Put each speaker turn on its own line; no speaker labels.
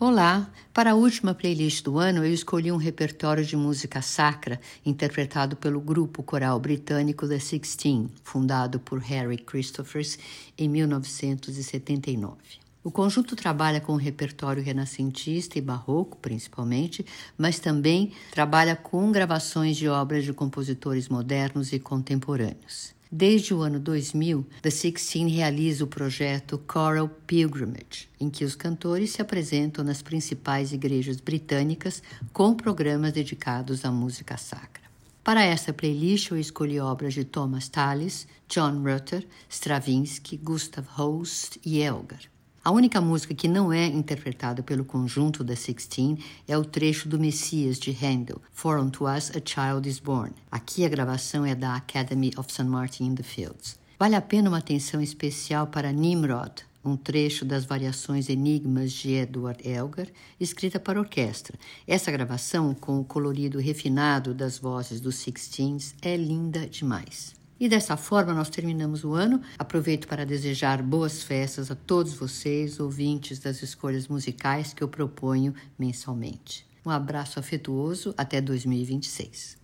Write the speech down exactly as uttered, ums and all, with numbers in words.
Olá! Para a última playlist do ano, eu escolhi um repertório de música sacra interpretado pelo grupo coral britânico The Sixteen, fundado por Harry Christophers em mil novecentos e setenta e nove. O conjunto trabalha com o repertório renascentista e barroco, principalmente, mas também trabalha com gravações de obras de compositores modernos e contemporâneos. Desde o ano dois mil, The Sixteen realiza o projeto Choral Pilgrimage, em que os cantores se apresentam nas principais igrejas britânicas com programas dedicados à música sacra. Para esta playlist, eu escolhi obras de Thomas Tallis, John Rutter, Stravinsky, Gustav Holst e Elgar. A única música que não é interpretada pelo conjunto The Sixteen é o trecho do Messias de Handel, For unto us a child is born. Aqui a gravação é da Academy of Saint Martin in the Fields. Vale a pena uma atenção especial para Nimrod, um trecho das variações Enigmas de Edward Elgar, escrita para orquestra. Essa gravação, com o colorido refinado das vozes dos Sixteens, é linda demais. E dessa forma nós terminamos o ano. Aproveito para desejar boas festas a todos vocês, ouvintes das escolhas musicais que eu proponho mensalmente. Um abraço afetuoso até dois mil e vinte e seis.